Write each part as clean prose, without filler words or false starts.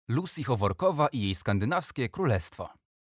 Lucy Hovorkowa i jej skandynawskie królestwo.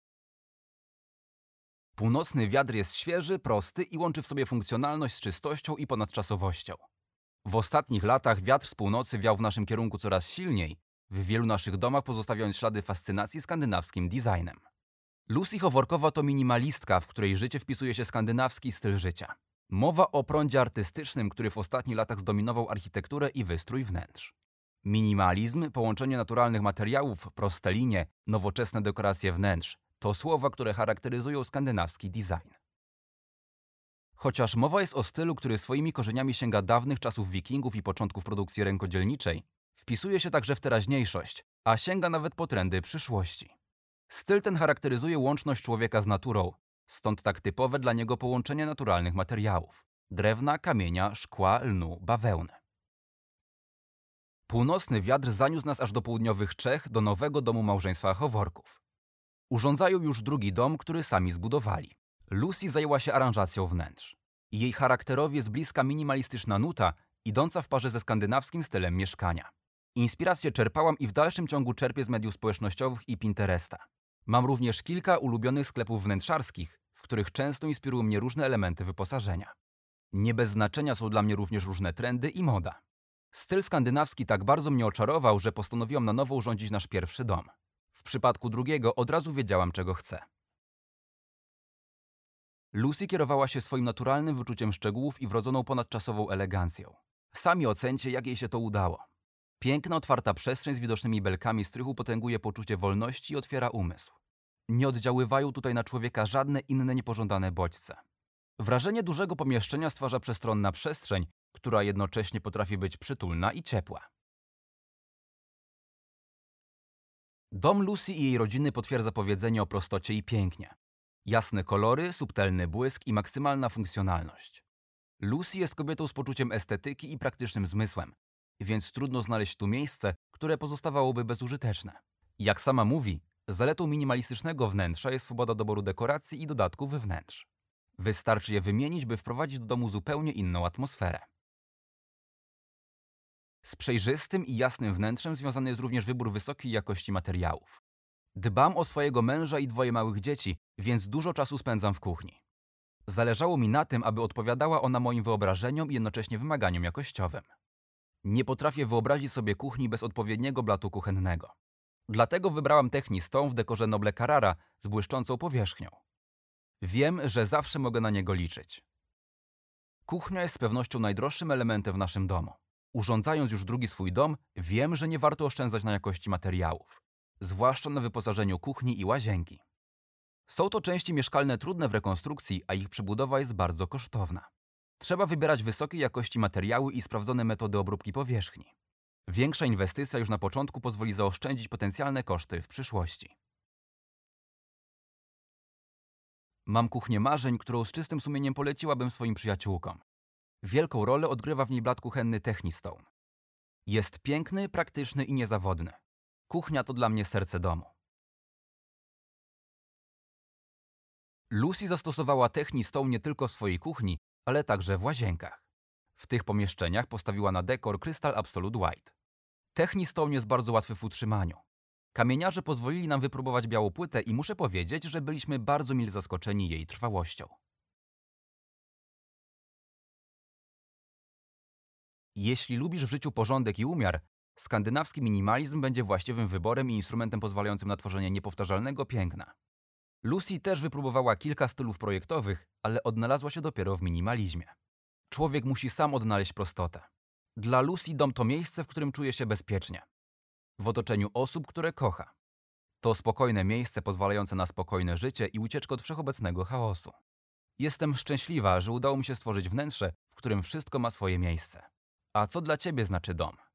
Północny wiatr jest świeży, prosty i łączy w sobie funkcjonalność z czystością i ponadczasowością. W ostatnich latach wiatr z północy wiał w naszym kierunku coraz silniej, w wielu naszych domach pozostawiając ślady fascynacji skandynawskim designem. Lucy Hovorkowa to minimalistka, w której życie wpisuje się skandynawski styl życia. Mowa o prądzie artystycznym, który w ostatnich latach zdominował architekturę i wystrój wnętrz. Minimalizm, połączenie naturalnych materiałów, proste linie, nowoczesne dekoracje wnętrz to słowa, które charakteryzują skandynawski design. Chociaż mowa jest o stylu, który swoimi korzeniami sięga dawnych czasów wikingów i początków produkcji rękodzielniczej, wpisuje się także w teraźniejszość, a sięga nawet po trendy przyszłości. Styl ten charakteryzuje łączność człowieka z naturą, stąd tak typowe dla niego połączenie naturalnych materiałów: drewna, kamienia, szkła, lnu, bawełny. Północny wiatr zaniósł nas aż do południowych Czech, do nowego domu małżeństwa Hovorków. Urządzają już drugi dom, który sami zbudowali. Lucy zajęła się aranżacją wnętrz. Jej charakterowi jest bliska minimalistyczna nuta, idąca w parze ze skandynawskim stylem mieszkania. Inspirację czerpałam i w dalszym ciągu czerpię z mediów społecznościowych i Pinteresta. Mam również kilka ulubionych sklepów wnętrzarskich, w których często inspirują mnie różne elementy wyposażenia. Nie bez znaczenia są dla mnie również różne trendy i moda. Styl skandynawski tak bardzo mnie oczarował, że postanowiłam na nowo urządzić nasz pierwszy dom. W przypadku drugiego od razu wiedziałam, czego chcę. Lucy kierowała się swoim naturalnym wyczuciem szczegółów i wrodzoną ponadczasową elegancją. Sami ocencie, jak jej się to udało. Piękna, otwarta przestrzeń z widocznymi belkami strychu potęguje poczucie wolności i otwiera umysł. Nie oddziaływają tutaj na człowieka żadne inne niepożądane bodźce. Wrażenie dużego pomieszczenia stwarza przestronna przestrzeń, która jednocześnie potrafi być przytulna i ciepła. Dom Lucy i jej rodziny potwierdza powiedzenie o prostocie i pięknie. Jasne kolory, subtelny błysk i maksymalna funkcjonalność. Lucy jest kobietą z poczuciem estetyki i praktycznym zmysłem, więc trudno znaleźć tu miejsce, które pozostawałoby bezużyteczne. Jak sama mówi, zaletą minimalistycznego wnętrza jest swoboda doboru dekoracji i dodatków wnętrz. Wystarczy je wymienić, by wprowadzić do domu zupełnie inną atmosferę. Z przejrzystym i jasnym wnętrzem związany jest również wybór wysokiej jakości materiałów. Dbam o swojego męża i dwoje małych dzieci, więc dużo czasu spędzam w kuchni. Zależało mi na tym, aby odpowiadała ona moim wyobrażeniom i jednocześnie wymaganiom jakościowym. Nie potrafię wyobrazić sobie kuchni bez odpowiedniego blatu kuchennego. Dlatego wybrałam Technistone w dekorze Noble Carrara z błyszczącą powierzchnią. Wiem, że zawsze mogę na niego liczyć. Kuchnia jest z pewnością najdroższym elementem w naszym domu. Urządzając już drugi swój dom, wiem, że nie warto oszczędzać na jakości materiałów, zwłaszcza na wyposażeniu kuchni i łazienki. Są to części mieszkalne trudne w rekonstrukcji, a ich przebudowa jest bardzo kosztowna. Trzeba wybierać wysokiej jakości materiały i sprawdzone metody obróbki powierzchni. Większa inwestycja już na początku pozwoli zaoszczędzić potencjalne koszty w przyszłości. Mam kuchnię marzeń, którą z czystym sumieniem poleciłabym swoim przyjaciółkom. Wielką rolę odgrywa w niej blat kuchenny Technistone. Jest piękny, praktyczny i niezawodny. Kuchnia to dla mnie serce domu. Lucy zastosowała Technistone nie tylko w swojej kuchni, ale także w łazienkach. W tych pomieszczeniach postawiła na dekor Crystal Absolute White. Technistone jest bardzo łatwy w utrzymaniu. Kamieniarze pozwolili nam wypróbować białą płytę i muszę powiedzieć, że byliśmy bardzo mile zaskoczeni jej trwałością. Jeśli lubisz w życiu porządek i umiar, skandynawski minimalizm będzie właściwym wyborem i instrumentem pozwalającym na tworzenie niepowtarzalnego piękna. Lucy też wypróbowała kilka stylów projektowych, ale odnalazła się dopiero w minimalizmie. Człowiek musi sam odnaleźć prostotę. Dla Lucy dom to miejsce, w którym czuje się bezpiecznie. W otoczeniu osób, które kocha. To spokojne miejsce pozwalające na spokojne życie i ucieczkę od wszechobecnego chaosu. Jestem szczęśliwa, że udało mi się stworzyć wnętrze, w którym wszystko ma swoje miejsce. A co dla Ciebie znaczy dom?